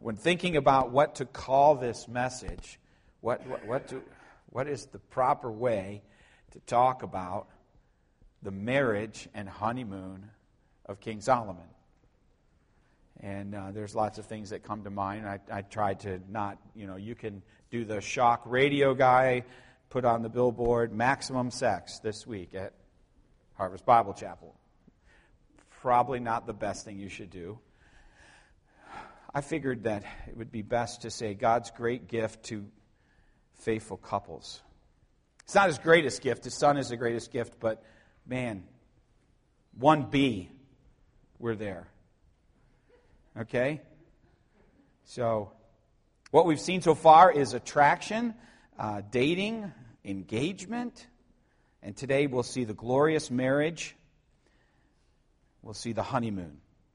when thinking about what to call this message, what is the proper way to talk about the marriage and honeymoon of King Solomon. And there's lots of things that come to mind. I tried to not, you can do the shock radio guy, put on the billboard, maximum sex this week at Harvest Bible Chapel. Probably not the best thing you should do. I figured that it would be best to say God's great gift to faithful couples. It's not his greatest gift. His son is the greatest gift, but man, 1B, we're there. Okay? So, what we've seen so far is attraction, dating, engagement, and today we'll see the glorious marriage. We'll see the honeymoon.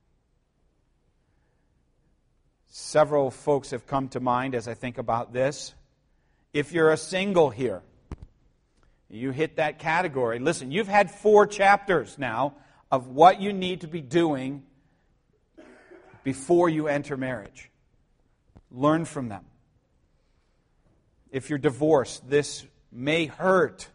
Several folks have come to mind as I think about this. If you're a single here, you hit that category. Listen, you've had 4 chapters now of what you need to be doing before you enter marriage. Learn from them. If you're divorced, this may hurt,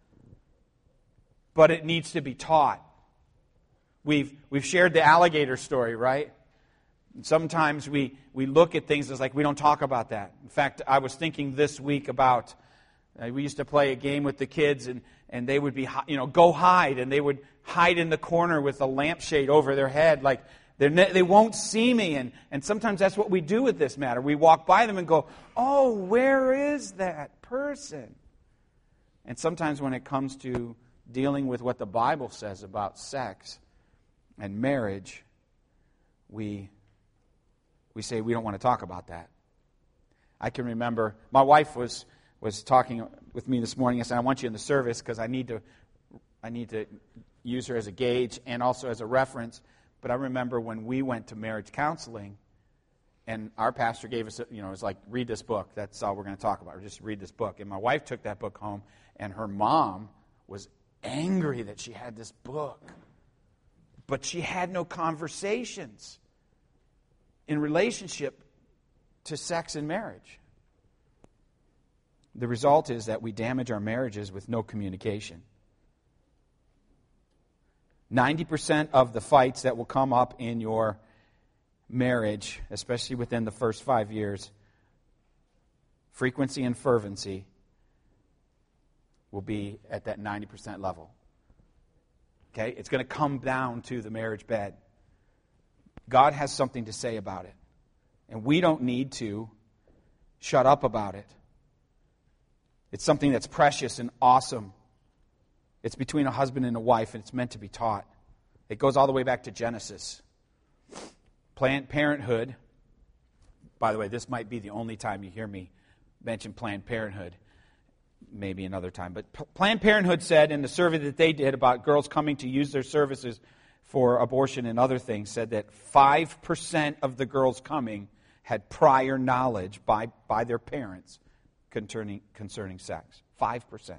but it needs to be taught. We've shared the alligator story, right? Sometimes we look at things as like we don't talk about that. In fact, I was thinking this week about, we used to play a game with the kids and they would be, go hide, and they would hide in the corner with a lampshade over their head like they won't see me. And sometimes that's what we do with this matter. We walk by them and go, oh, where is that person? And sometimes when it comes to dealing with what the Bible says about sex and marriage, we say we don't want to talk about that. I can remember my wife was talking with me this morning. I said, I want you in the service because I need to use her as a gauge and also as a reference. But I remember when we went to marriage counseling, and our pastor gave us, it was like, read this book. That's all we're going to talk about. Just read this book. And my wife took that book home, and her mom was angry that she had this book. But she had no conversations in relationship to sex and marriage. The result is that we damage our marriages with no communication. 90% of the fights that will come up in your marriage, especially within the first 5 years, frequency and fervency will be at that 90% level. Okay? It's going to come down to the marriage bed. God has something to say about it. And we don't need to shut up about it. It's something that's precious and awesome. It's between a husband and a wife, and it's meant to be taught. It goes all the way back to Genesis. Planned Parenthood. By the way, this might be the only time you hear me mention Planned Parenthood. Maybe another time. But Planned Parenthood said in the survey that they did about girls coming to use their services for abortion and other things, said that 5% of the girls coming had prior knowledge by their parents concerning sex. 5%.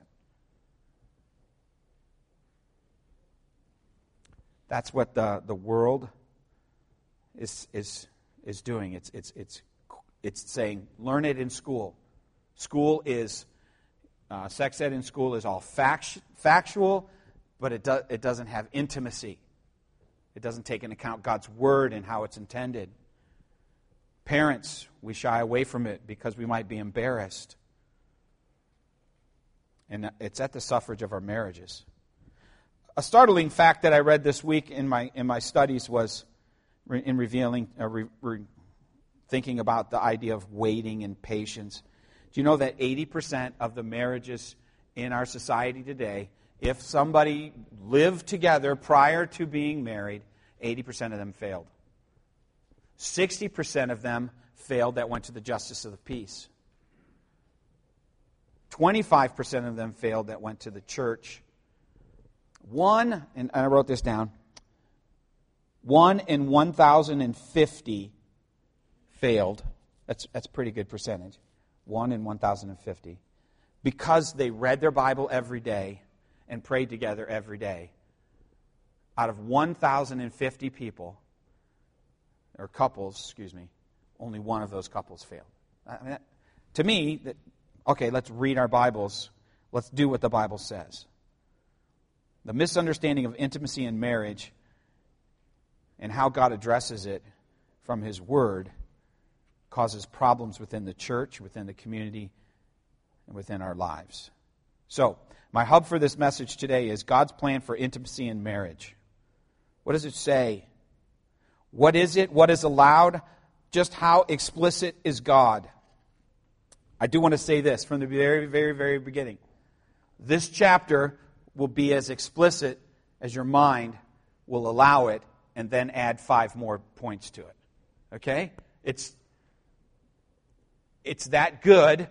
That's what the world is doing. It's saying, learn it in school. School is sex ed in school is all factual, but it doesn't have intimacy. It doesn't take into account God's word and how it's intended. Parents, we shy away from it because we might be embarrassed. And it's at the suffrage of our marriages. A startling fact that I read this week in my studies was in revealing, thinking about the idea of waiting and patience. Do you know that 80% of the marriages in our society today, if somebody lived together prior to being married, 80% of them failed. 60% of them failed that went to the justice of the peace. 25% of them failed that went to the church. And I wrote this down, 1 in 1,050 failed. That's a pretty good percentage. 1 in 1,050. Because they read their Bible every day and prayed together every day. Out of 1,050 people, or couples, only one of those couples failed. I mean, to me, okay, let's read our Bibles. Let's do what the Bible says. The misunderstanding of intimacy in marriage and how God addresses it from His Word causes problems within the church, within the community, and within our lives. So, my hub for this message today is God's plan for intimacy in marriage. What does it say? What is it? What is allowed? Just how explicit is God? I do want to say this from the very, very, very beginning. This chapter will be as explicit as your mind will allow it, and then add 5 more points to it. Okay? It's that good,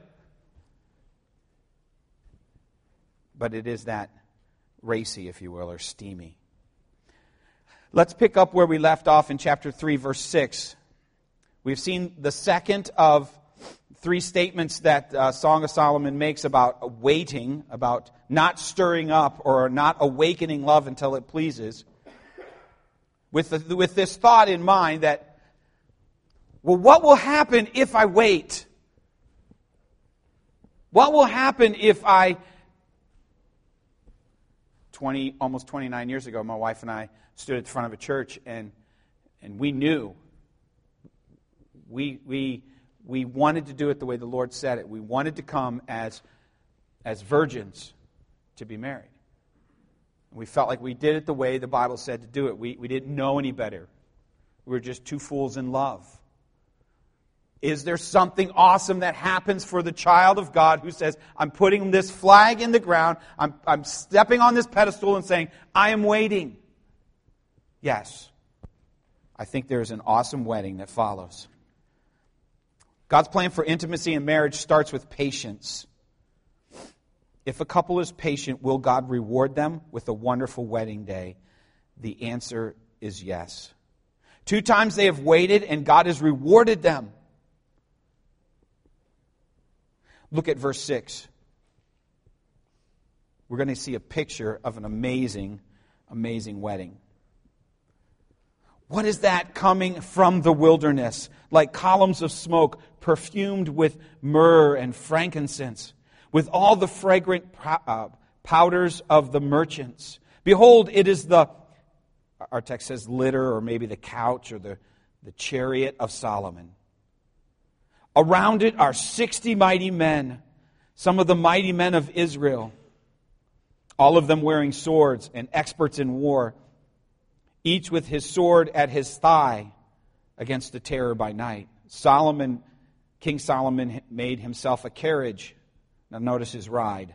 but it is that racy, if you will, or steamy. Let's pick up where we left off in chapter 3, verse 6. We've seen the second of 3 statements that Song of Solomon makes about waiting, about not stirring up or not awakening love until it pleases. With this thought in mind that, well, what will happen if I wait? What will happen if almost 29 years ago, my wife and I stood at the front of a church and we knew we wanted to do it the way the Lord said it. We wanted to come as virgins to be married. We felt like we did it the way the Bible said to do it. We didn't know any better. We were just 2 fools in love. Is there something awesome that happens for the child of God who says, I'm putting this flag in the ground, I'm stepping on this pedestal and saying, I am waiting? Yes. I think there is an awesome wedding that follows. God's plan for intimacy in marriage starts with patience. If a couple is patient, will God reward them with a wonderful wedding day? The answer is yes. 2 times they have waited and God has rewarded them. Look at verse 6. We're going to see a picture of an amazing, amazing wedding. What is that coming from the wilderness? Like columns of smoke, perfumed with myrrh and frankincense, with all the fragrant powders of the merchants. Behold, it is our text says litter, or maybe the couch, or the chariot of Solomon. Around it are 60 mighty men, some of the mighty men of Israel, all of them wearing swords and experts in war, each with his sword at his thigh against the terror by night. King Solomon made himself a carriage. Now notice his ride.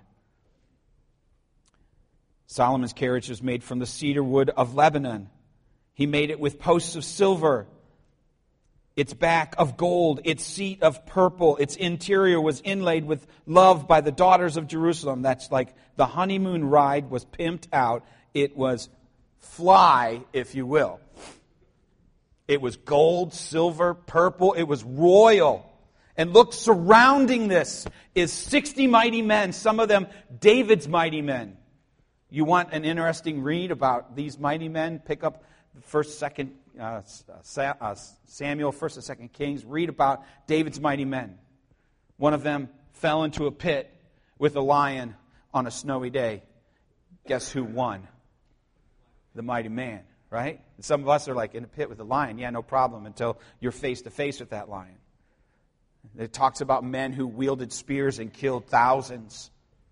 Solomon's carriage was made from the cedar wood of Lebanon. He made it with posts of silver, its back of gold, its seat of purple. Its interior was inlaid with love by the daughters of Jerusalem. That's like the honeymoon ride was pimped out. It was fly, if you will. It was gold, silver, purple. It was royal. And look, surrounding this is 60 mighty men, some of them David's mighty men. You want an interesting read about these mighty men? Pick up 1st, 2nd Samuel, 1st and 2nd Kings. Read about David's mighty men. One of them fell into a pit with a lion on a snowy day. Guess who won? The mighty man, right? And some of us are like, in a pit with a lion. Yeah, no problem, until you're face to face with that lion. It talks about men who wielded spears and killed thousands.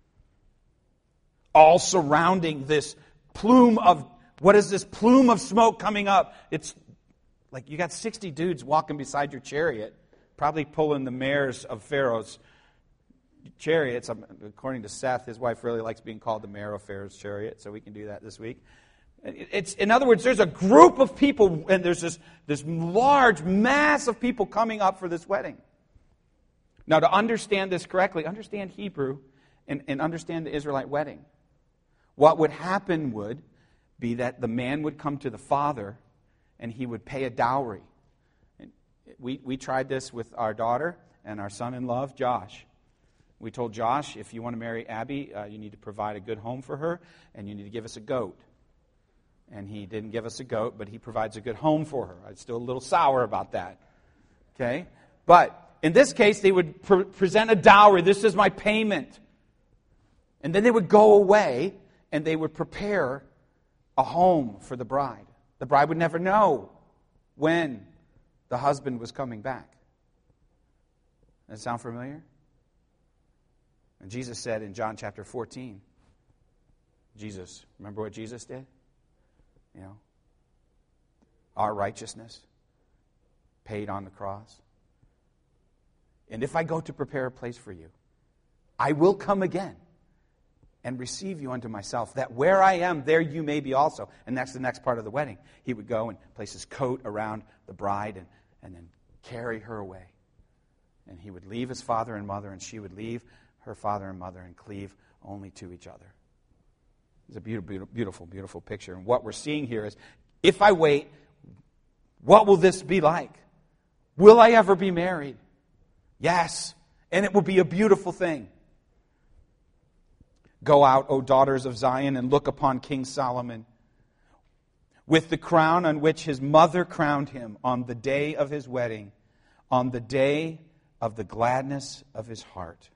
All surrounding this plume of, what is this plume of smoke coming up? It's like you got 60 dudes walking beside your chariot, probably pulling the mares of Pharaoh's chariots. According to Seth, his wife really likes being called the mare of Pharaoh's chariot, so we can do that this week. In other words, there's a group of people, and there's this large mass of people coming up for this wedding. Now, to understand this correctly, understand Hebrew and understand the Israelite wedding. What would happen would be that the man would come to the father and he would pay a dowry. And we tried this with our daughter and our son-in-law, Josh. We told Josh, if you want to marry Abby, you need to provide a good home for her, and you need to give us a goat. And he didn't give us a goat, but he provides a good home for her. I'm still a little sour about that. Okay? But in this case, they would present a dowry. This is my payment. And then they would go away and they would prepare a home for the bride. The bride would never know when the husband was coming back. Does that sound familiar? And Jesus said in John chapter 14, remember what Jesus did? You know, our righteousness paid on the cross. And if I go to prepare a place for you, I will come again and receive you unto myself, that where I am, there you may be also. And that's the next part of the wedding. He would go and place his coat around the bride and then carry her away. And he would leave his father and mother, and she would leave her father and mother and cleave only to each other. It's a beautiful, beautiful, beautiful picture. And what we're seeing here is, if I wait, what will this be like? Will I ever be married? Yes. And it will be a beautiful thing. Go out, O daughters of Zion, and look upon King Solomon with the crown on which his mother crowned him on the day of his wedding, on the day of the gladness of his heart.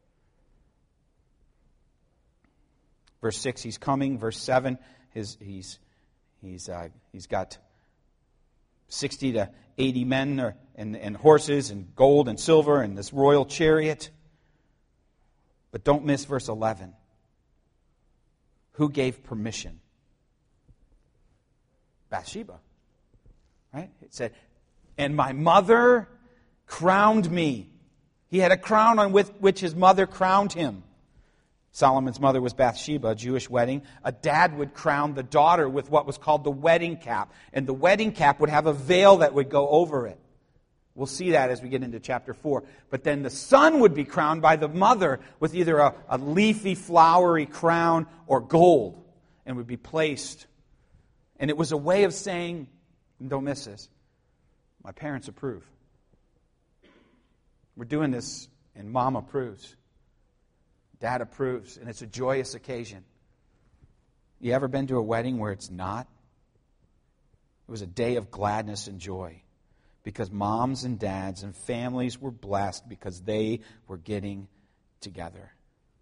Verse 6, he's coming. Verse 7, he's got 60 to 80 men and horses and gold and silver and this royal chariot. But don't miss verse 11. Who gave permission? Bathsheba. Right? It said, and my mother crowned me. He had a crown on which his mother crowned him. Solomon's mother was Bathsheba, a Jewish wedding. A dad would crown the daughter with what was called the wedding cap. And the wedding cap would have a veil that would go over it. We'll see that as we get into chapter 4. But then the son would be crowned by the mother with either a leafy, flowery crown or gold, and would be placed. And it was a way of saying, and don't miss this, my parents approve. We're doing this, and Mom approves. Dad approves, and it's a joyous occasion. You ever been to a wedding where it's not? It was a day of gladness and joy because moms and dads and families were blessed because they were getting together.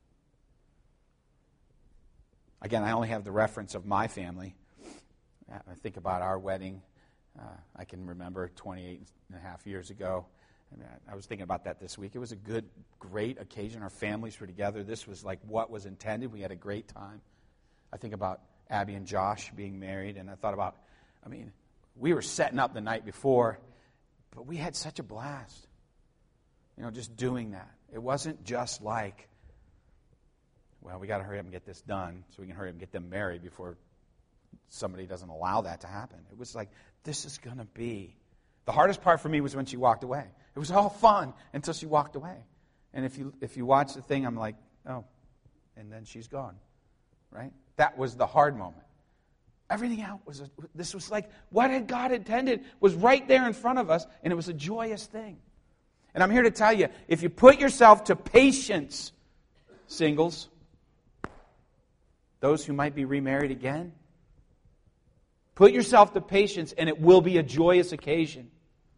Again, I only have the reference of my family. I think about our wedding. I can remember 28 and a half years ago. I was thinking about that this week. It was a good, great occasion. Our families were together. This was like what was intended. We had a great time. I think about Abby and Josh being married, and I thought about, we were setting up the night before, but we had such a blast. Just doing that. It wasn't just like, well, we got to hurry up and get this done so we can hurry up and get them married before somebody doesn't allow that to happen. It was like, this is going to be. The hardest part for me was when she walked away. It was all fun until she walked away. And if you watch the thing, I'm like, oh, and then she's gone, right? That was the hard moment. Everything else this was like what had God intended was right there in front of us, and it was a joyous thing. And I'm here to tell you, if you put yourself to patience, singles, those who might be remarried again, put yourself to patience, and it will be a joyous occasion.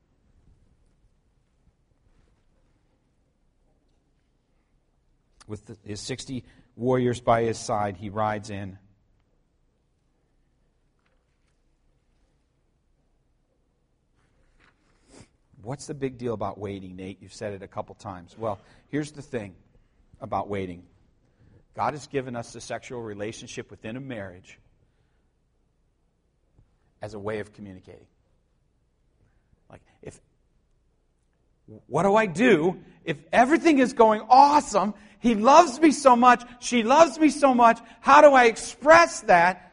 With his 60 warriors by his side, he rides in. What's the big deal about waiting, Nate? You've said it a couple times. Well, here's the thing about waiting. God has given us the sexual relationship within a marriage as a way of communicating. What do I do if everything is going awesome? He loves me so much. She loves me so much. How do I express that?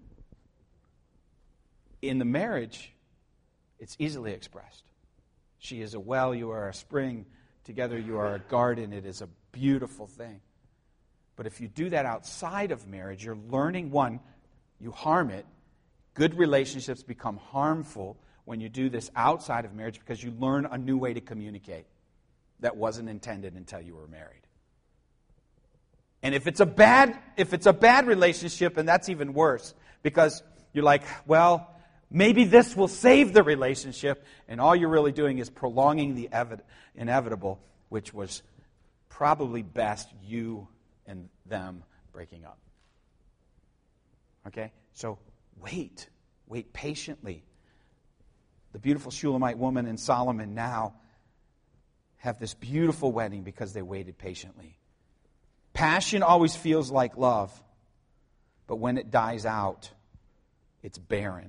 In the marriage, it's easily expressed. She is a well, you are a spring. Together you are a garden. It is a beautiful thing. But if you do that outside of marriage, you're learning, one, you harm it. Good relationships become harmful when you do this outside of marriage because you learn a new way to communicate that wasn't intended until you were married. And if it's a bad relationship, and that's even worse, because you're like, well, maybe this will save the relationship, and all you're really doing is prolonging the inevitable, which was probably best you and them breaking up. Okay? So wait patiently. The beautiful Shulamite woman and Solomon now have this beautiful wedding because they waited patiently. Passion always feels like love, but when it dies out, it's barren.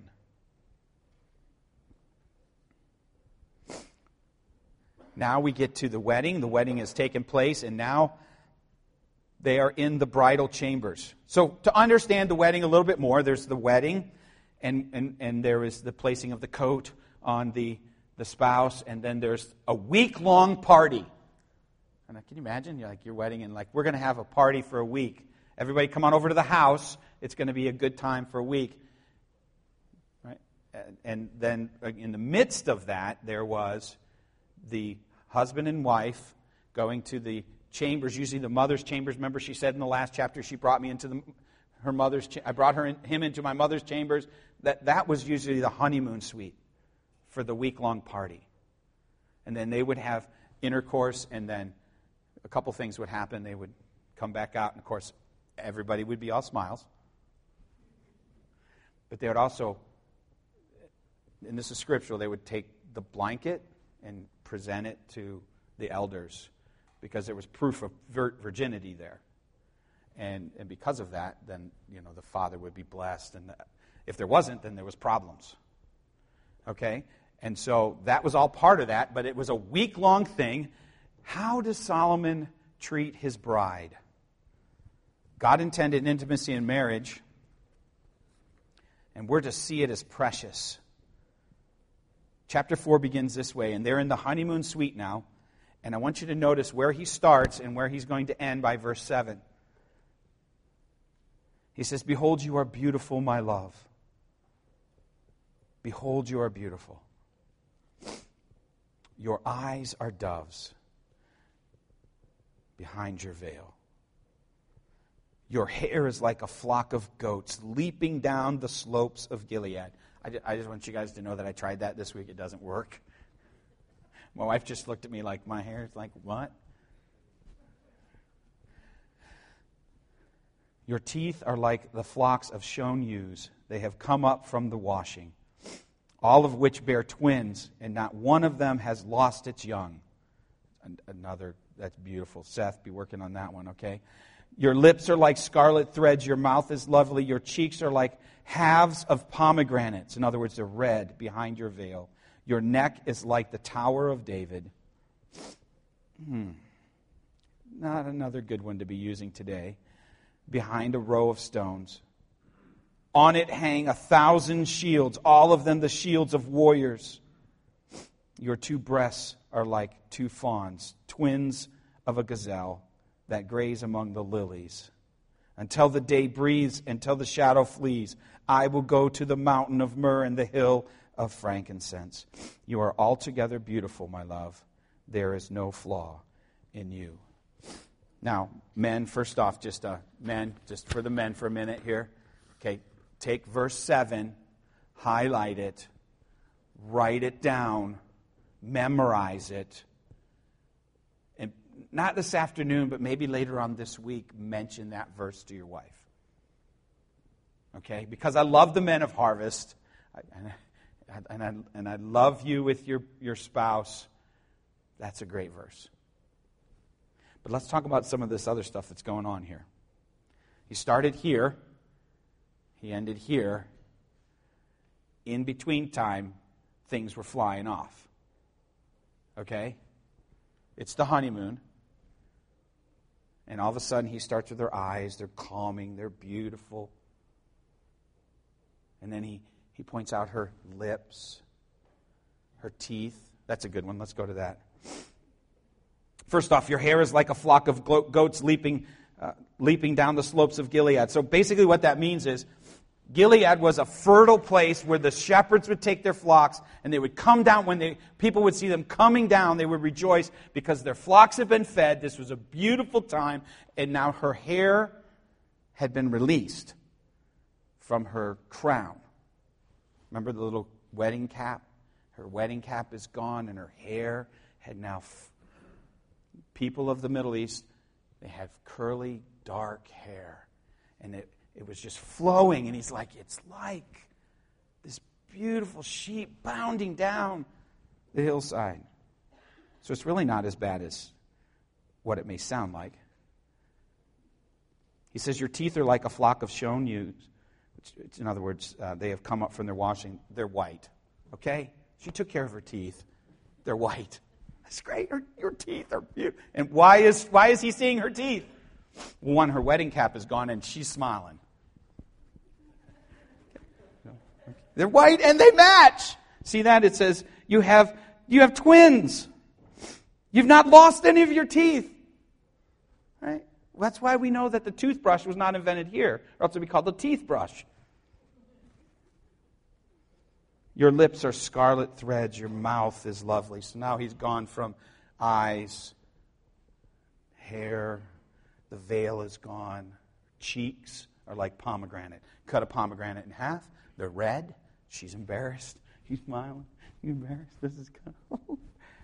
Now we get to the wedding. The wedding has taken place, and now they are in the bridal chambers. So to understand the wedding a little bit more, there's the wedding, and there is the placing of the coat on the spouse, and then there's a week-long party. And can you imagine? Your wedding, and we're going to have a party for a week. Everybody come on over to the house. It's going to be a good time for a week. Right? And then in the midst of that, there was the husband and wife going to the chambers, usually the mother's chambers. Remember, she said in the last chapter, she brought me into her mother's. I brought him into my mother's chambers. That was usually the honeymoon suite for the week-long party. And then they would have intercourse, and then a couple things would happen. They would come back out, and of course, everybody would be all smiles. But they would also, and this is scriptural, they would take the blanket and present it to the elders because there was proof of virginity there. And because of that, then the father would be blessed. And if there wasn't, then there was problems. Okay? And so that was all part of that, but it was a week-long thing. How does Solomon treat his bride? God intended intimacy in marriage, and we're to see it as precious. Chapter 4 begins this way, and they're in the honeymoon suite now, and I want you to notice where he starts and where he's going to end by verse 7. He says, "Behold, you are beautiful, my love. Behold, you are beautiful. Your eyes are doves behind your veil. Your hair is like a flock of goats leaping down the slopes of Gilead." I just want you guys to know that I tried that this week. It doesn't work. My wife just looked at me like my hair is like, what? Your teeth are like the flocks of shone ewes. They have come up from the washing, all of which bear twins, and not one of them has lost its young. Another, that's beautiful. Seth, be working on that one, okay? Your lips are like scarlet threads. Your mouth is lovely. Your cheeks are like halves of pomegranates. In other words, they're red behind your veil. Your neck is like the Tower of David. Not another good one to be using today. Behind a row of stones. On it hang 1,000 shields, all of them the shields of warriors. Your two breasts are like two fawns, twins of a gazelle that graze among the lilies. Until the day breathes, until the shadow flees, I will go to the mountain of myrrh and the hill of frankincense. You are altogether beautiful, my love. There is no flaw in you. Now, men, first off, just for the men for a minute here. Okay, take verse 7, highlight it, write it down, memorize it. And not this afternoon, but maybe later on this week, mention that verse to your wife. Okay, because I love the men of Harvest, and I love you with your spouse. That's a great verse. But let's talk about some of this other stuff that's going on here. He started here. He ended here. In between time, things were flying off. Okay? It's the honeymoon. And all of a sudden, he starts with her eyes. They're calming. They're beautiful. And then he points out her lips, her teeth. That's a good one. Let's go to that. First off, your hair is like a flock of goats leaping down the slopes of Gilead. So basically what that means is Gilead was a fertile place where the shepherds would take their flocks and they would come down. When people would see them coming down, they would rejoice because their flocks had been fed. This was a beautiful time. And now her hair had been released from her crown. Remember the little wedding cap? Her wedding cap is gone, and her hair had now... People of the Middle East, they have curly, dark hair. And it was just flowing, and he's like, it's like this beautiful sheep bounding down the hillside. So it's really not as bad as what it may sound like. He says, your teeth are like a flock of shone ewes. In other words, they have come up from their washing. They're white. Okay? She took care of her teeth. They're white. That's great. Your teeth are beautiful. And why is he seeing her teeth? One, her wedding cap is gone, and she's smiling. They're white, and they match. See that? It says, you have twins. You've not lost any of your teeth. Right? Well, that's why we know that the toothbrush was not invented here, or else it would be called the teeth brush. Your lips are scarlet threads. Your mouth is lovely. So now he's gone from eyes, hair, the veil is gone. Cheeks are like pomegranate. Cut a pomegranate in half. They're red. She's embarrassed. He's smiling. You embarrassed? This is kind of...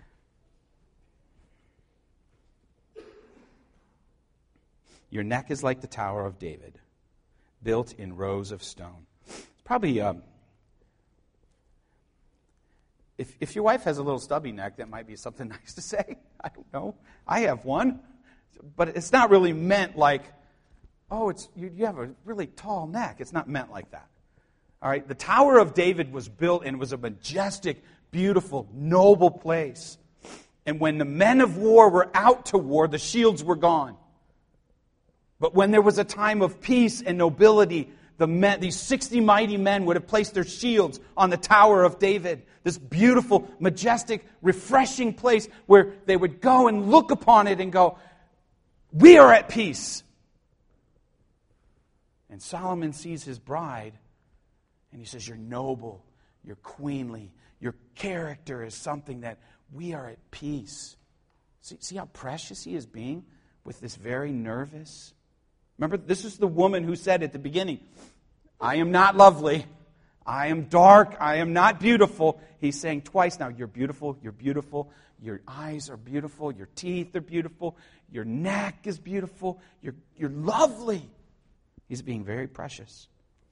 Your neck is like the Tower of David, built in rows of stone. It's probably... If your wife has a little stubby neck, that might be something nice to say. I don't know. I have one. But it's not really meant like, oh, you have a really tall neck. It's not meant like that. All right? The Tower of David was built and was a majestic, beautiful, noble place. And when the men of war were out to war, the shields were gone. But when there was a time of peace and nobility, these 60 mighty men would have placed their shields on the Tower of David, this beautiful, majestic, refreshing place where they would go and look upon it and go, we are at peace. And Solomon sees his bride, and he says, you're noble, you're queenly, your character is something that we are at peace. See how precious he is being with this very nervous... Remember, this is the woman who said at the beginning, I am not lovely, I am dark, I am not beautiful. He's saying twice now, you're beautiful, your eyes are beautiful, your teeth are beautiful, your neck is beautiful, you're lovely. He's being very precious.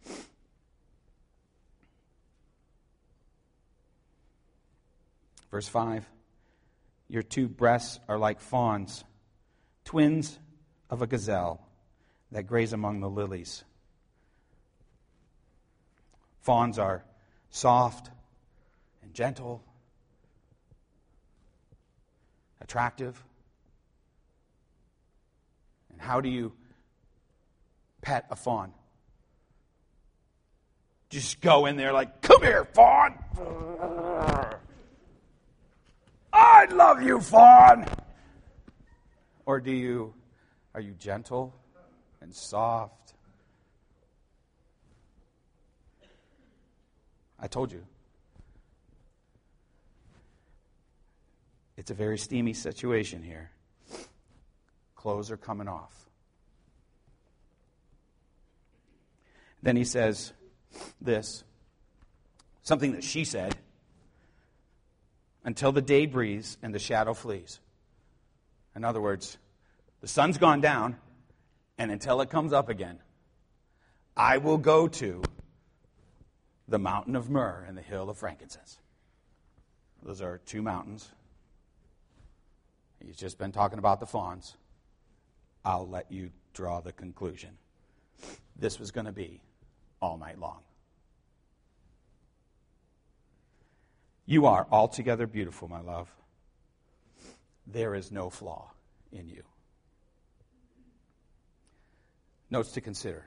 Verse 5, your two breasts are like fawns, twins of a gazelle that graze among the lilies. Fawns are soft and gentle, attractive. And how do you pet a fawn? Just go in there like, come here, fawn! I love you, fawn! Or are you gentle and soft? I told you. It's a very steamy situation here. Clothes are coming off. Then he says this, something that she said, until the day breathes and the shadow flees. In other words, the sun's gone down, and until it comes up again, I will go to the mountain of myrrh and the hill of frankincense. Those are two mountains. He's just been talking about the fawns. I'll let you draw the conclusion. This was going to be all night long. You are altogether beautiful, my love. There is no flaw in you. Notes to consider.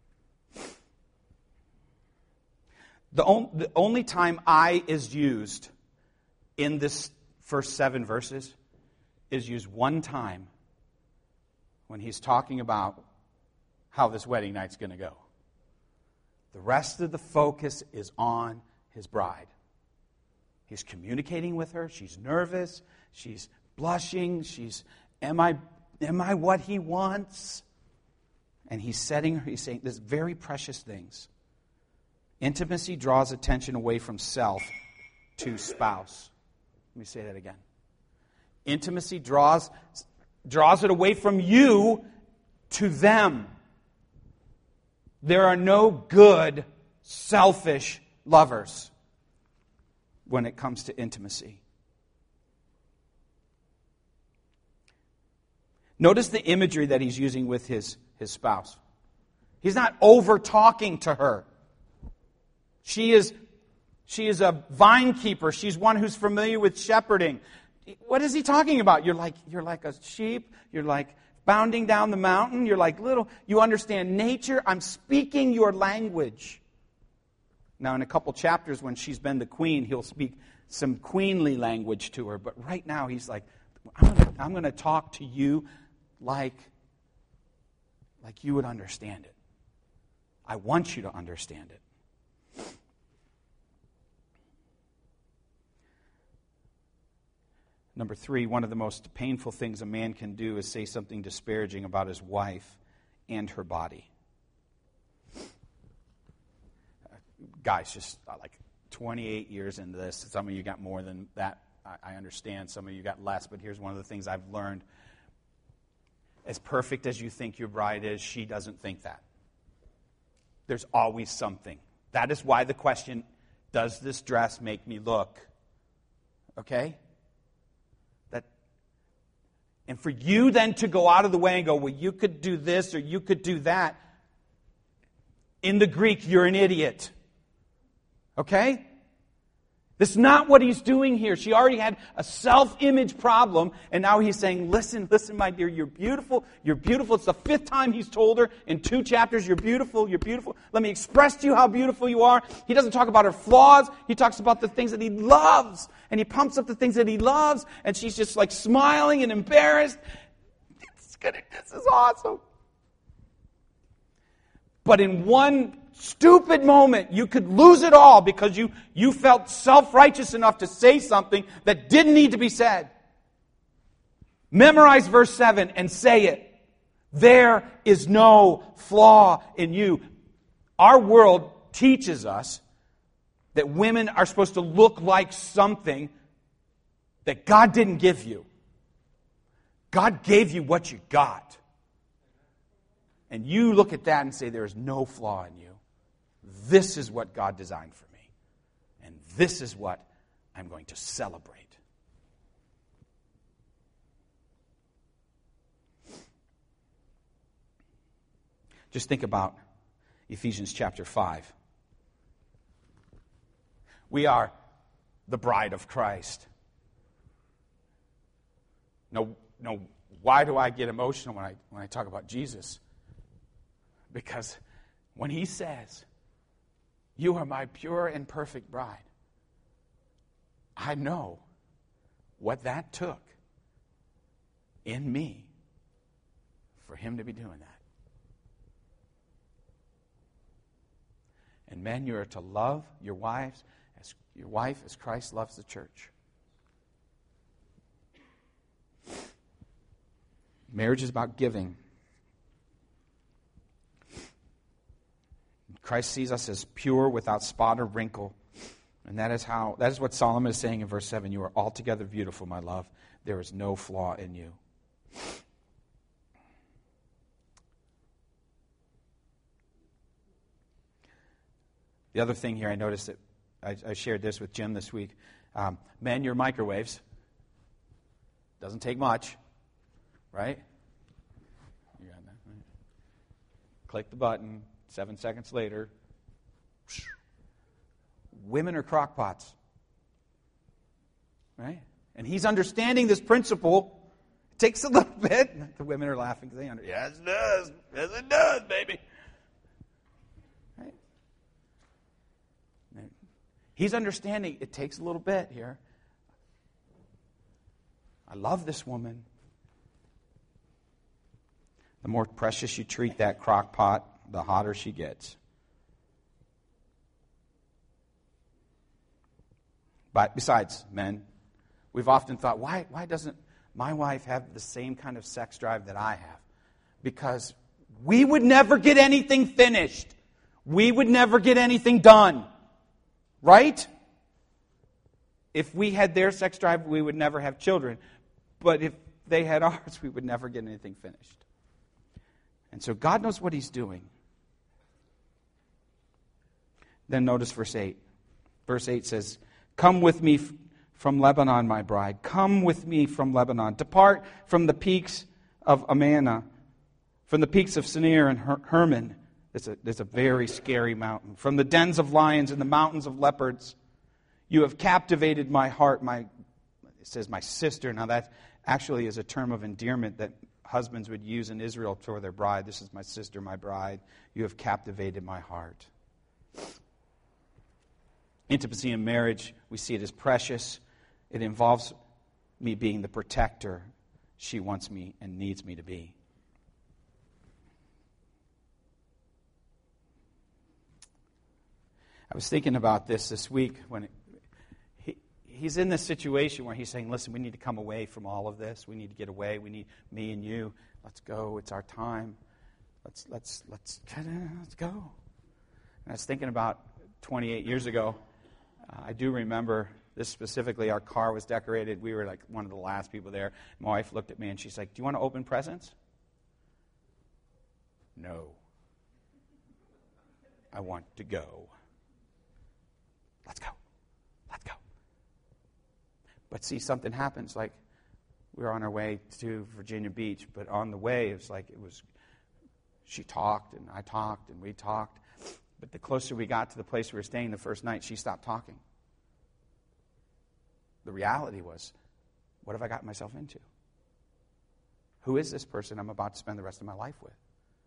The only time I is used in this first 7 verses is used one time when he's talking about how this wedding night's going to go. The rest of the focus is on his bride. He's communicating with her. She's nervous. She's blushing. Am I what he wants? And he's saying these very precious things. Intimacy draws attention away from self to spouse. Let me say that again. Intimacy draws it away from you to them. There are no good, selfish lovers when it comes to intimacy. Notice the imagery that he's using with his spouse. He's not over-talking to her. She is a vine keeper. She's one who's familiar with shepherding. What is he talking about? You're like a sheep. You're like bounding down the mountain. You're like little. You understand nature. I'm speaking your language. Now, in a couple chapters, when she's been the queen, he'll speak some queenly language to her. But right now, he's like, I'm going to talk to you like you would understand it. I want you to understand it. Number 3, one of the most painful things a man can do is say something disparaging about his wife and her body. Guys, just like 28 years into this, some of you got more than that. I understand. Some of you got less, but here's one of the things I've learned. As perfect as you think your bride is, she doesn't think that. There's always something. That is why the question, does this dress make me look? Okay? And for you then to go out of the way and go, well, you could do this or you could do that. In the Greek, you're an idiot. Okay? This is not what he's doing here. She already had a self-image problem, and now he's saying, listen, my dear, you're beautiful, you're beautiful. It's the 5th time he's told her in 2 chapters, you're beautiful, you're beautiful. Let me express to you how beautiful you are. He doesn't talk about her flaws. He talks about the things that he loves, and he pumps up the things that he loves, and she's just like smiling and embarrassed. This is awesome. But in one stupid moment, you could lose it all because you felt self-righteous enough to say something that didn't need to be said. Memorize verse 7 and say it. There is no flaw in you. Our world teaches us that women are supposed to look like something that God didn't give you. God gave you what you got. And you look at that and say, there is no flaw in you. This is what God designed for me. And this is what I'm going to celebrate. Just think about Ephesians chapter 5. We are the bride of Christ. No, why do I get emotional when I talk about Jesus? Because when he says, you are my pure and perfect bride, I know what that took in me for him to be doing that. And men, you are to love your wife as Christ loves the church. Marriage is about giving. Christ sees us as pure, without spot or wrinkle. And that is what Solomon is saying in verse 7. You are altogether beautiful, my love. There is no flaw in you. The other thing here, I noticed that I shared this with Jim this week. Men, your microwaves. Doesn't take much, right? You got that, right? Click the button. 7 seconds later, women are crockpots, right? And he's understanding this principle. It takes a little bit. The women are laughing because they understand. Yes, it does. Yes, it does, baby. Right? He's understanding. It takes a little bit here. I love this woman. The more precious you treat that crock pot, the hotter she gets. But besides, men, we've often thought, why doesn't my wife have the same kind of sex drive that I have? Because we would never get anything finished. we would never get anything done. Right? If we had their sex drive, we would never have children. But if they had ours, we would never get anything finished. And so God knows what He's doing. Then notice verse 8. Verse 8 says, "Come with me from Lebanon, my bride. Come with me from Lebanon. Depart from the peaks of Amana, from the peaks of Senir and Hermon." It's a very scary mountain. "From the dens of lions and the mountains of leopards. You have captivated my heart." It says my sister. Now that actually is a term of endearment that husbands would use in Israel for their bride. "This is my sister, my bride. You have captivated my heart." Intimacy in marriage, we see it as precious. It involves me being the protector she wants me and needs me to be. I was thinking about this week when he's in this situation where he's saying, listen, we need to come away from all of this. We need to get away. We need me and you. Let's go. It's our time. Let's go. And I was thinking about 28 years ago. I do remember this specifically. Our car was decorated. We were like one of the last people there. My wife looked at me and she's like, "Do you want to open presents?" "No. I want to go." Let's go. Let's go. But see, something happens. Like, we were on our way to Virginia Beach, but on the way, she talked, and I talked, and we talked. But the closer we got to the place we were staying the first night, she stopped talking. The reality was, what have I gotten myself into? Who is this person I'm about to spend the rest of my life with?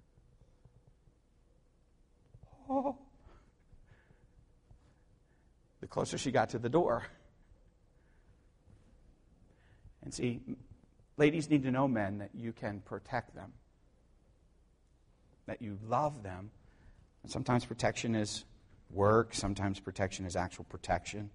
Oh. The closer she got to the door. And see, ladies need to know, men, that you can protect them. That you love them. And sometimes protection is work. Sometimes protection is actual protection.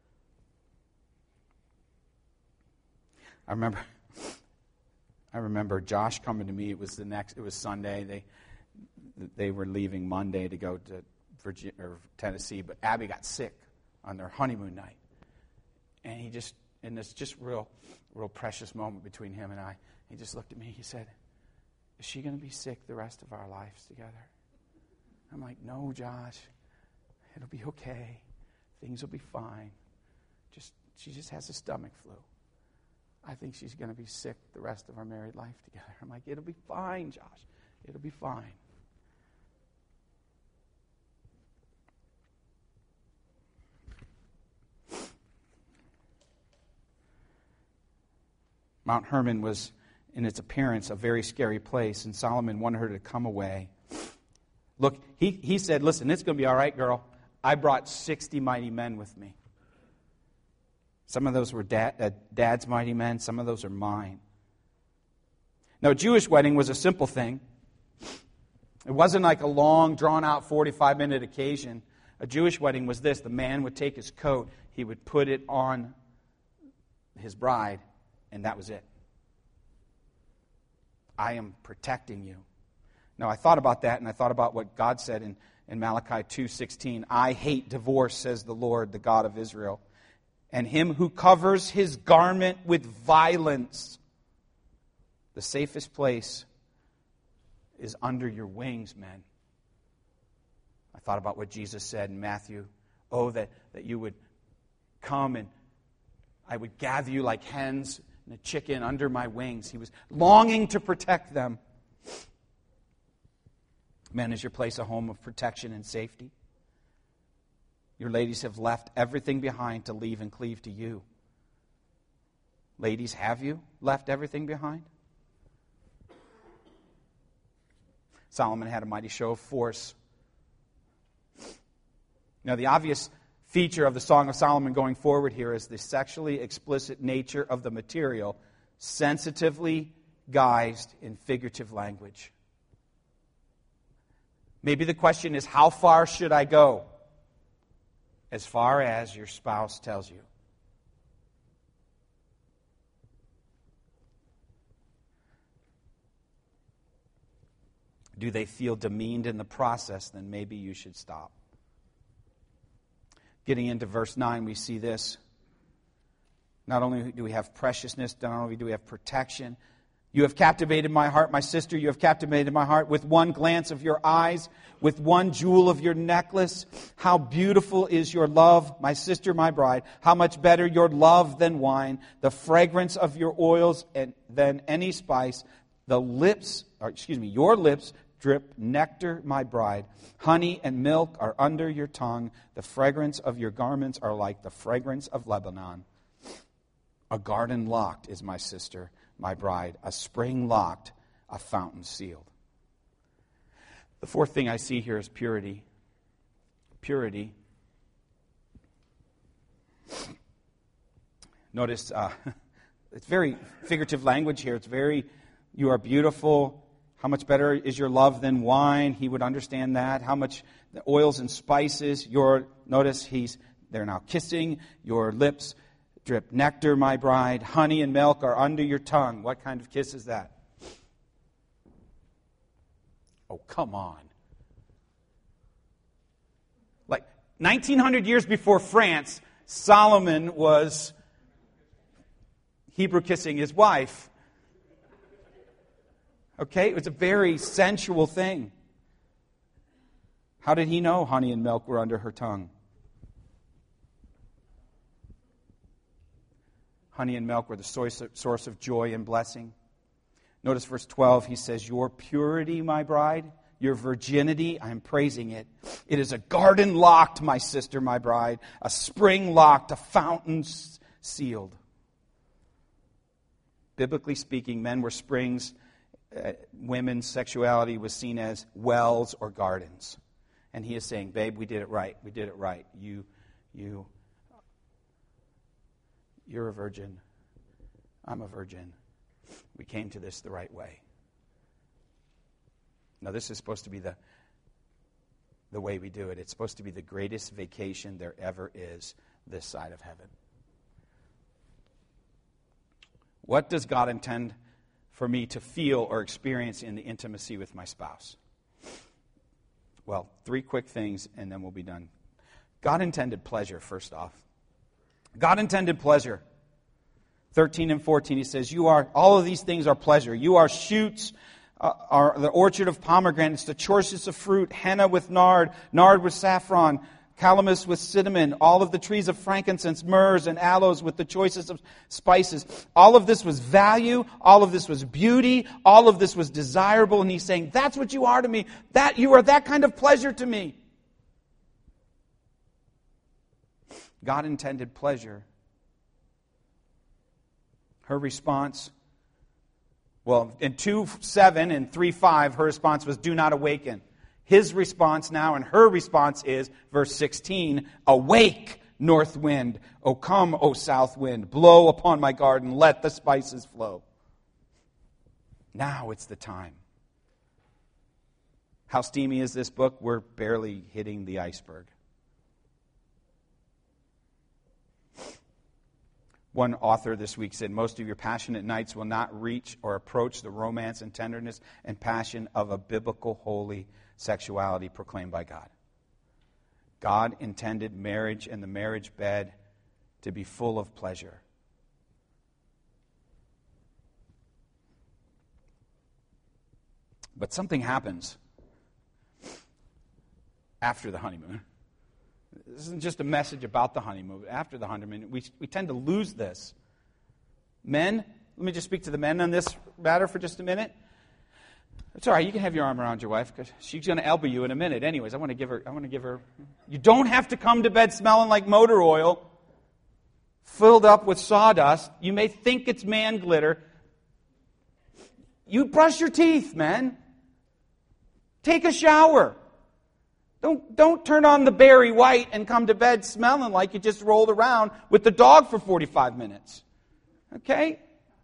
I remember Josh coming to me. It was Sunday. They were leaving Monday to go to Virginia or Tennessee, but Abby got sick on their honeymoon night. And in this just real precious moment between him and I, he just looked at me. He said, "Is she going to be sick the rest of our lives together?" I'm like, "No, Josh. It'll be okay. Things will be fine. She just has a stomach flu. I think she's going to be sick the rest of our married life together." I'm like, "It'll be fine, Josh. It'll be fine." Mount Hermon was, in its appearance, a very scary place, and Solomon wanted her to come away. Look, he said, "Listen, it's going to be all right, girl. I brought 60 mighty men with me." Some of those were Dad's mighty men. Some of those are mine. Now, a Jewish wedding was a simple thing. It wasn't like a long, drawn-out 45-minute occasion. A Jewish wedding was this. The man would take his coat. He would put it on his bride, and that was it. I am protecting you. Now, I thought about that, and I thought about what God said in Malachi 2:16. "I hate divorce, says the Lord, the God of Israel, and him who covers his garment with violence. The safest place is under your wings, men." I thought about what Jesus said in Matthew. "Oh, that you would come and I would gather you like hens and a chicken under my wings." He was longing to protect them. Men, is your place a home of protection and safety? Your ladies have left everything behind to leave and cleave to you. Ladies, have you left everything behind? Solomon had a mighty show of force. Now, the obvious feature of the Song of Solomon going forward here is the sexually explicit nature of the material, sensitively guised in figurative language. Maybe the question is, how far should I go? As far as your spouse tells you. do they feel demeaned in the process, then maybe you should stop. Getting into verse 9, we see this. Not only do we have preciousness, not only do we have protection. You have captivated my heart, my sister, you have captivated my heart with one glance of your eyes, with one jewel of your necklace. How beautiful is your love, my sister, my bride. How much better your love than wine, the fragrance of your oils than any spice. Your lips drip nectar, my bride. Honey and milk are under your tongue. The fragrance of your garments are like the fragrance of Lebanon. A garden locked is my sister, my bride. A spring locked, a fountain sealed. The fourth thing I see here is purity. Purity. Notice, it's very figurative language here. It's very, you are beautiful. How much better is your love than wine? He would understand that. How much the oils and spices. Notice they're now kissing. Your lips drip nectar, my bride. Honey and milk are under your tongue. What kind of kiss is that? Oh, come on. Like 1900 years before France, Solomon was Hebrew kissing his wife. Okay, it was a very sensual thing. How did he know honey and milk were under her tongue? Honey and milk were the source of joy and blessing. Notice verse 12, he says, your purity, my bride, your virginity, I am praising it. It is a garden locked, my sister, my bride, a spring locked, a fountain sealed. Biblically speaking, men were springs. Women's sexuality was seen as wells or gardens. And he is saying, babe, we did it right. We did it right. You're a virgin. I'm a virgin. We came to this the right way. Now, this is supposed to be the way we do it. It's supposed to be the greatest vacation there ever is this side of heaven. What does God intend for me to feel or experience in the intimacy with my spouse? Well, 3 quick things, and then we'll be done. God intended pleasure, first off. God intended pleasure. 13 and 14, he says, all of these things are pleasure. You are shoots, are the orchard of pomegranates, the choicest of fruit, henna with nard with saffron, calamus with cinnamon, all of the trees of frankincense, myrrhs and aloes with the choicest of spices. All of this was value. All of this was beauty. All of this was desirable. And he's saying, that's what you are to me. That you are that kind of pleasure to me. God intended pleasure. Her response, in 2:7 and 3:5, her response was, do not awaken. His response now and her response is, verse 16, awake, north wind. O come, O south wind. Blow upon my garden. Let the spices flow. Now it's the time. How steamy is this book? We're barely hitting the iceberg. One author this week said, most of your passionate nights will not reach or approach the romance and tenderness and passion of a biblical, holy sexuality proclaimed by God. God intended marriage and the marriage bed to be full of pleasure. But something happens after the honeymoon. This isn't just a message about the honeymoon. After the honeymoon, we tend to lose this. Men, let me just speak to the men on this matter for just a minute. It's all right. You can have your arm around your wife because she's going to elbow you in a minute. Anyways, I want to give her. You don't have to come to bed smelling like motor oil, filled up with sawdust. You may think it's man glitter. You brush your teeth, man. Take a shower. Don't turn on the Barry White and come to bed smelling like you just rolled around with the dog for 45 minutes. Okay?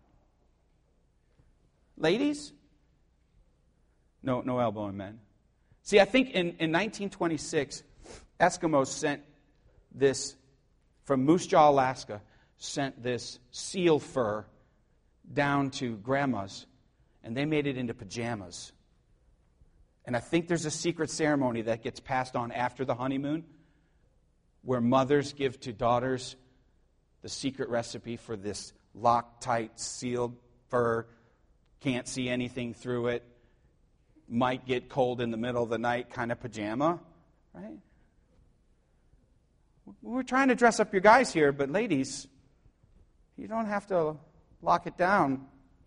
Ladies? No elbowing, men. See, I think in 1926, Eskimos sent this, from Moose Jaw, Alaska, sent this seal fur down to grandma's, and they made it into pajamas. And I think there's a secret ceremony that gets passed on after the honeymoon, where mothers give to daughters the secret recipe for this Loctite, sealed fur, can't see anything through it, might get cold in the middle of the night kind of pajama, right? We're trying to dress up your guys here, but ladies, you don't have to lock it down.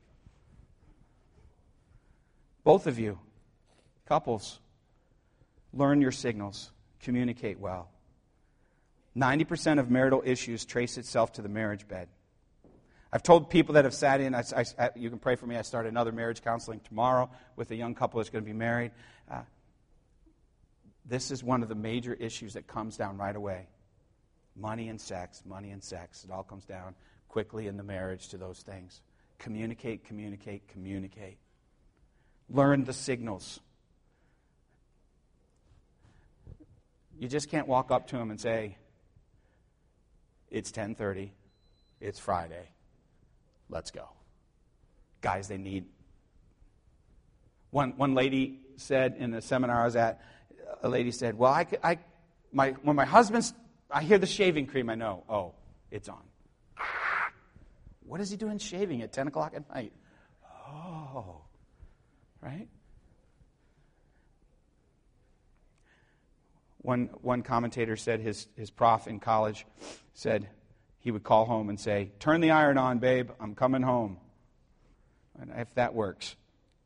Both of you, couples, learn your signals, communicate well. 90% of marital issues trace itself to the marriage bed. I've told people that have sat in, you can pray for me, I start another marriage counseling tomorrow with a young couple that's going to be married. This is one of the major issues that comes down right away. Money and sex, money and sex. It all comes down quickly in the marriage to those things. Communicate, communicate, communicate. Learn the signals. You just can't walk up to them and say, it's 10:30, it's Friday, let's go. Guys, they need... One lady said in the seminar I was at, a lady said, well, when my husband's... I hear the shaving cream, I know. Oh, it's on. What is he doing shaving at 10 o'clock at night? Oh, right? One commentator said his prof in college said he would call home and say, turn the iron on, babe, I'm coming home. And if that works.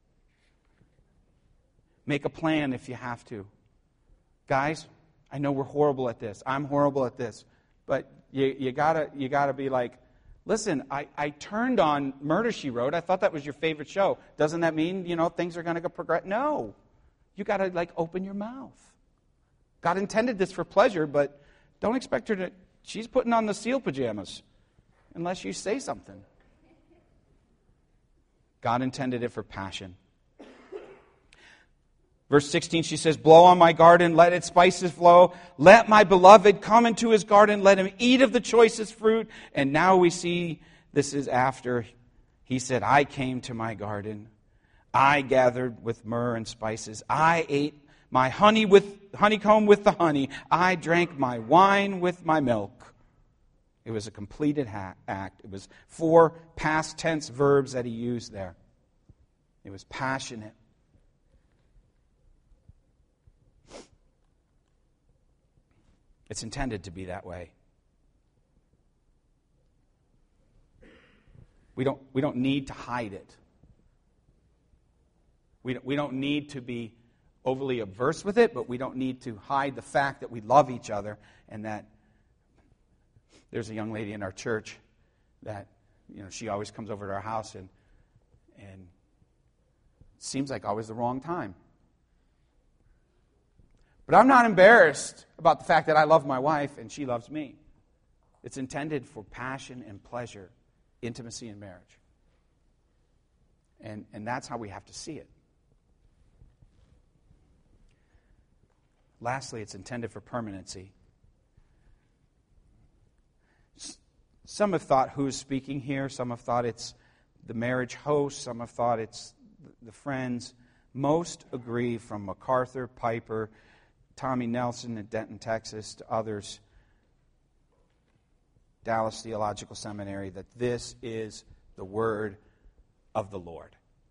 Make a plan if you have to. Guys, I know we're horrible at this. I'm horrible at this. But you gotta be like, listen, I turned on Murder, She Wrote. I thought that was your favorite show. Doesn't that mean, things are going to go progress? No. You got to, open your mouth. God intended this for pleasure, but don't expect her to... She's putting on the seal pajamas unless you say something. God intended it for passion. Verse 16, she says, blow on my garden, let its spices flow. Let my beloved come into his garden, let him eat of the choicest fruit. And now we see this is after he said, I came to my garden. I gathered with myrrh and spices. I ate my honeycomb with the honey. I drank my wine with my milk. It was a completed act. It was 4 past tense verbs that he used there. It was passionate. It's intended to be that way. We don't need to hide it. We don't need to be overly averse with it, but we don't need to hide the fact that we love each other and that there's a young lady in our church that, she always comes over to our house and it seems like always the wrong time. But I'm not embarrassed about the fact that I love my wife and she loves me. It's intended for passion and pleasure, intimacy in marriage. And that's how we have to see it. Lastly, it's intended for permanency. Some have thought who's speaking here. Some have thought it's the marriage host. Some have thought it's the friends. Most agree, from MacArthur, Piper, Tommy Nelson in Denton, Texas, to others, Dallas Theological Seminary, that this is the word of the Lord.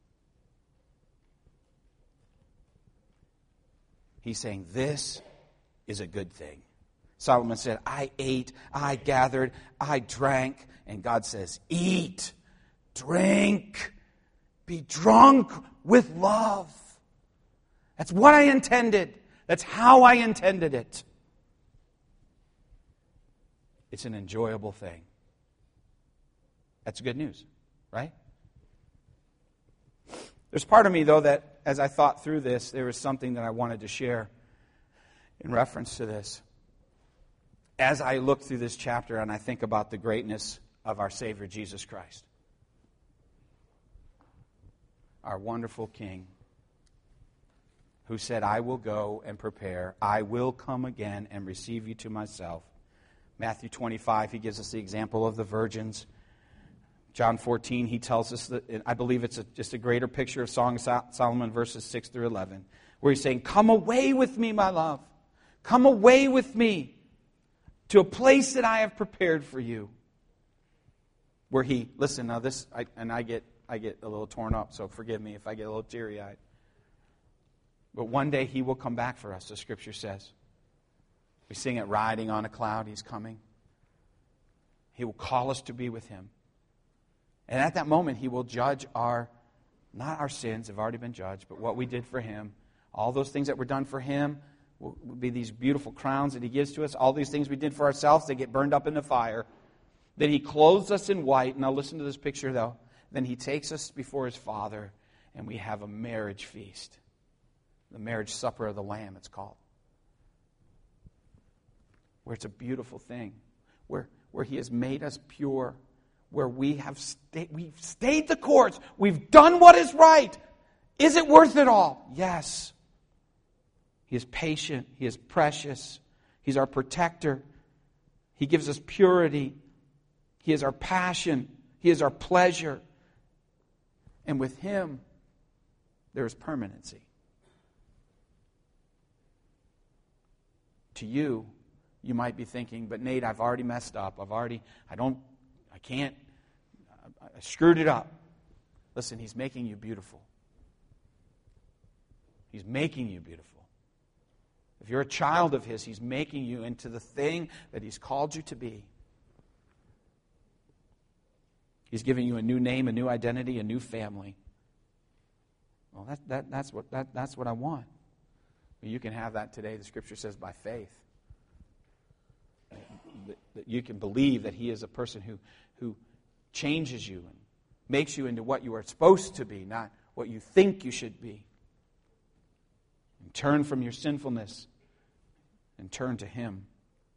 He's saying this is a good thing. Solomon said, I ate, I gathered, I drank. And God says, eat, drink, be drunk with love. That's what I intended. That's how I intended it. It's an enjoyable thing. That's good news, right? There's part of me, though, that as I thought through this, there was something that I wanted to share in reference to this. As I look through this chapter and I think about the greatness of our Savior, Jesus Christ, our wonderful King, who said, I will go and prepare. I will come again and receive you to myself. Matthew 25, he gives us the example of the virgins. John 14, he tells us that, I believe it's just a greater picture of Song of Solomon, verses 6 through 11. where He's saying, come away with me, my love. Come away with me to a place that I have prepared for you. Where He, listen, now this, I get a little torn up, so forgive me if I get a little teary-eyed. But one day He will come back for us, the Scripture says. We sing it, riding on a cloud, He's coming. He will call us to be with Him. And at that moment, He will judge not our sins have already been judged, but what we did for Him. All those things that were done for Him will be these beautiful crowns that He gives to us. All these things we did for ourselves, they get burned up in the fire. Then He clothes us in white. Now listen to this picture, though. Then He takes us before His Father, and we have a marriage feast. The marriage supper of the Lamb, it's called. Where it's a beautiful thing. Where He has made us pure. Where we've stayed the course. We've done what is right. Is it worth it all? Yes. He is patient. He is precious. He's our protector. He gives us purity. He is our passion. He is our pleasure. And with Him, there is permanency. To you, you might be thinking, but Nate, I've already messed up. I screwed it up. Listen, He's making you beautiful. He's making you beautiful. If you're a child of His, He's making you into the thing that He's called you to be. He's giving you a new name, a new identity, a new family. Well, that's what I want. You can have that today, the Scripture says, by faith. That you can believe that He is a person who changes you and makes you into what you are supposed to be, not what you think you should be. And turn from your sinfulness and turn to Him.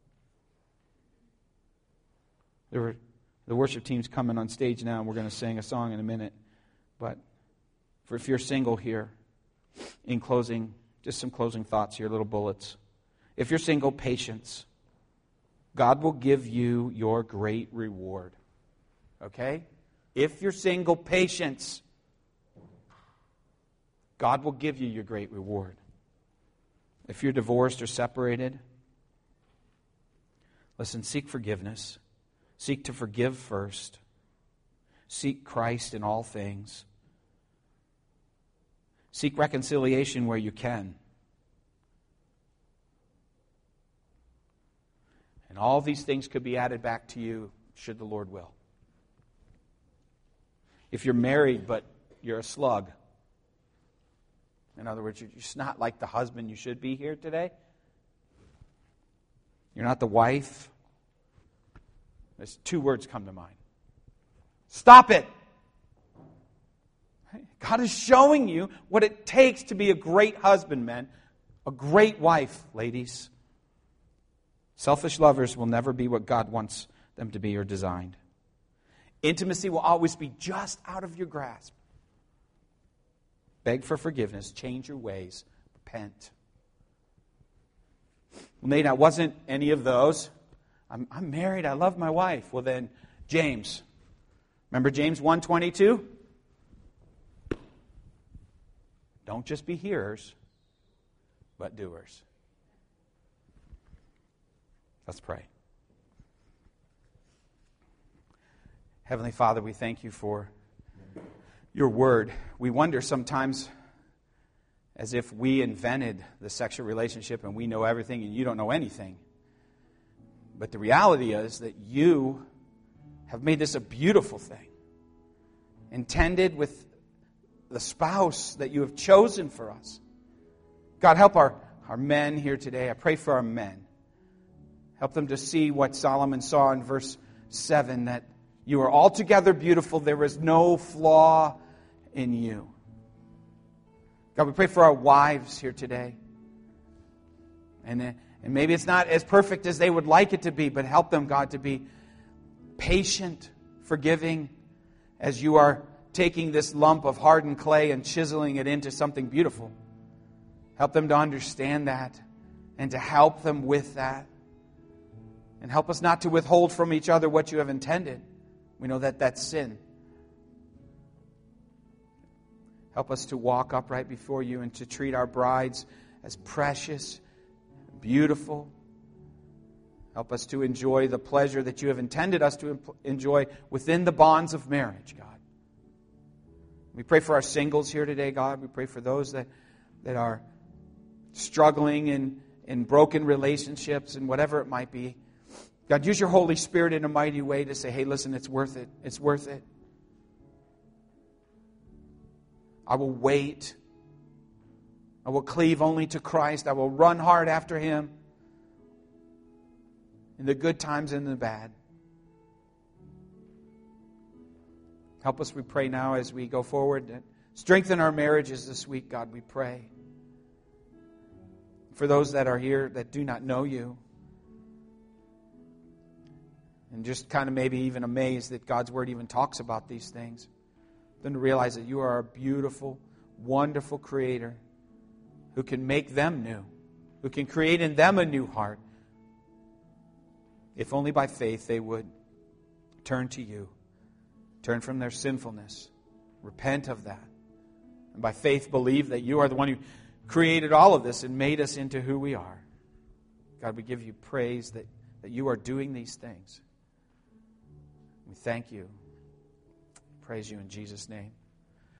The worship team's coming on stage now, and we're going to sing a song in a minute. But if you're single here, in closing, just some closing thoughts here, little bullets. If you're single, patience. God will give you your great reward. Okay? If you're single, patience. God will give you your great reward. If you're divorced or separated, listen, seek forgiveness. Seek to forgive first. Seek Christ in all things. Seek reconciliation where you can. And all these things could be added back to you should the Lord will. If you're married but you're a slug, in other words, you're just not like the husband you should be here today. You're not the wife. There's two words come to mind. Stop it! God is showing you what it takes to be a great husband, men. A great wife, ladies. Selfish lovers will never be what God wants them to be or designed. Intimacy will always be just out of your grasp. Beg for forgiveness. Change your ways. Repent. Well, Nate, I wasn't any of those. I'm married. I love my wife. Well, then, James. Remember James 1:22? Don't just be hearers, but doers. Let's pray. Heavenly Father, we thank you for your word. We wonder sometimes as if we invented the sexual relationship and we know everything and you don't know anything. But the reality is that you have made this a beautiful thing, intended with the spouse that you have chosen for us. God, help our men here today. I pray for our men. Help them to see what Solomon saw in verse 7, that you are altogether beautiful. There is no flaw in you. God, we pray for our wives here today. And maybe it's not as perfect as they would like it to be, but help them, God, to be patient, forgiving, as you are taking this lump of hardened clay and chiseling it into something beautiful. Help them to understand that and to help them with that. And help us not to withhold from each other what you have intended. We know that that's sin. Help us to walk upright before you and to treat our brides as precious, beautiful. Help us to enjoy the pleasure that you have intended us to enjoy within the bonds of marriage, God. We pray for our singles here today, God. We pray for those that are struggling in broken relationships and whatever it might be. God, use your Holy Spirit in a mighty way to say, hey, listen, it's worth it. It's worth it. I will wait. I will cleave only to Christ. I will run hard after Him in the good times and the bad. Help us, we pray now, as we go forward. Strengthen our marriages this week, God, we pray. For those that are here that do not know you, and just kind of maybe even amazed that God's Word even talks about these things, then to realize that you are a beautiful, wonderful Creator who can make them new, who can create in them a new heart, if only by faith they would turn to you, turn from their sinfulness, repent of that, and by faith believe that you are the one who created all of this and made us into who we are. God, we give you praise that you are doing these things. We thank you. Praise you in Jesus' name.